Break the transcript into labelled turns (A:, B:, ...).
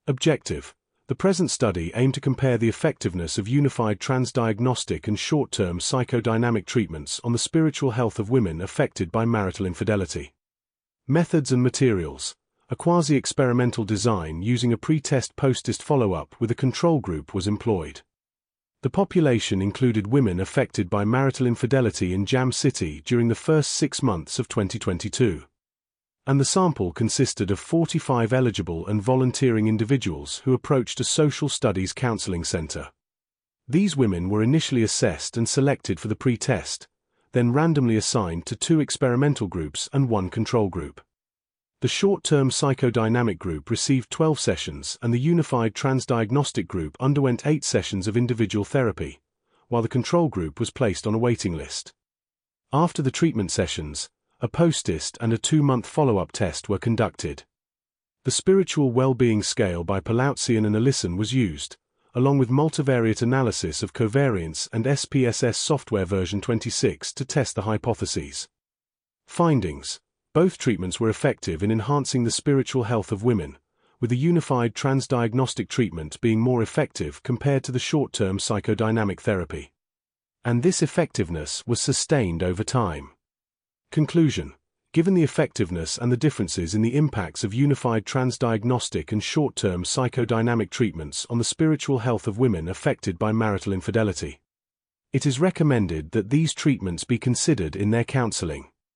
A: Objective. The present study aimed to compare the effectiveness of unified transdiagnostic and short-term psychodynamic treatments on the spiritual health of women affected by marital infidelity. Methods and materials. A quasi-experimental design using a pre-test post-test follow-up with a control group was employed. The population included women affected by marital infidelity in Jam City during the first 6 months of 2022. And the sample consisted of 45 eligible and volunteering individuals who approached a social studies counseling center. These women were initially assessed and selected for the pre-test, then randomly assigned to 2 experimental groups and 1 control group. The short-term psychodynamic group received 12 sessions and the unified transdiagnostic group underwent 8 sessions of individual therapy, while the control group was placed on a waiting list. After the treatment sessions, a post-test and a 2-month follow-up test were conducted. The Spiritual Well-Being Scale by Palautzian and Allison was used, along with multivariate analysis of covariance and SPSS software version 26 to test the hypotheses. Findings. Both treatments were effective in enhancing the spiritual health of women, with the unified transdiagnostic treatment being more effective compared to the short-term psychodynamic therapy. And this effectiveness was sustained over time. Conclusion. Given the effectiveness and the differences in the impacts of unified transdiagnostic and short-term psychodynamic treatments on the spiritual health of women affected by marital infidelity, it is recommended that these treatments be considered in their counseling.